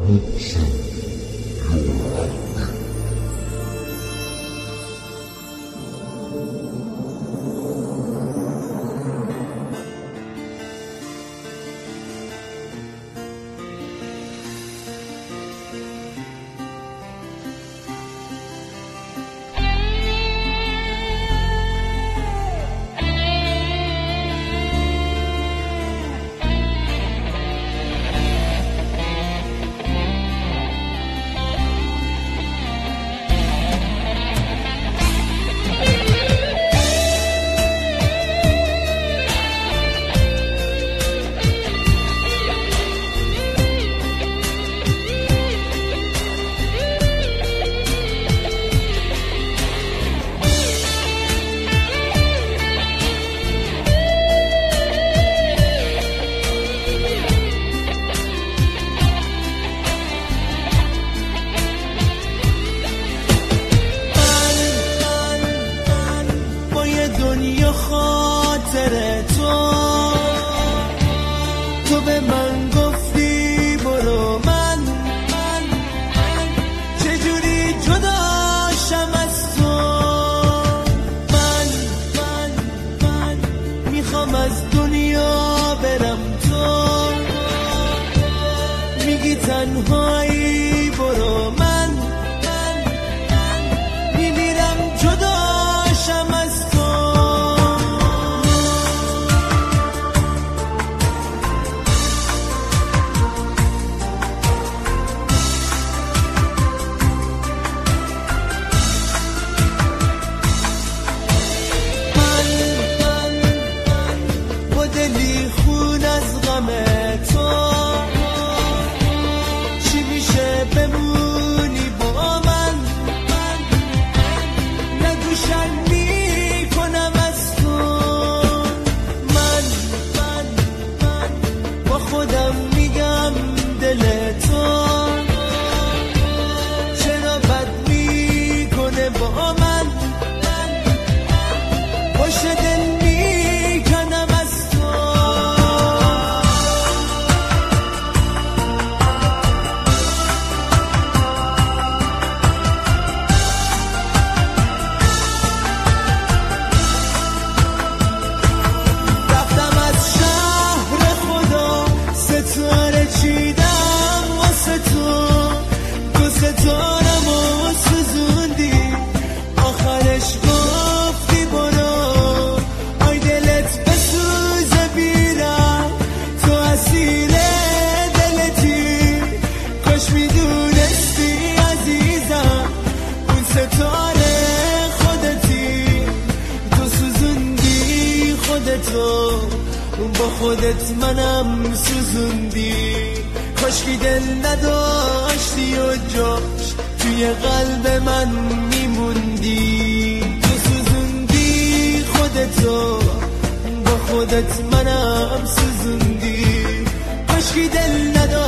دنیا خاطر تو به من گفتی برو، من چجوری جداشم از تو. من میخوام از دنیا برم، تو میگی تنهایی برو، من میمیرم جداشم از تو. دلی خون از غم تو، چی میشه بمونی با من نگو شرم میکنم از تو. من با خودم میگم دل تو چرا بد میکنه با من، باش دل میکنم از تو. رفتم از شهر خدا، ستاره چیدم واسه تو ستارمو سوزوندی، آخرش گفتی برو، آی دلت بسوزه بیرم، تو اسیر دلتی، کاش میدونستی عزیزم اون ستاره خودتی، تو سوزوندی خودتو با خودت منم سوزوندی، کاشکی دل نداشتی و جاش توی قلب من میموندی، تو سوزوندی خودتو با خودت منم سوزوندی، کاشکی دل نداشتی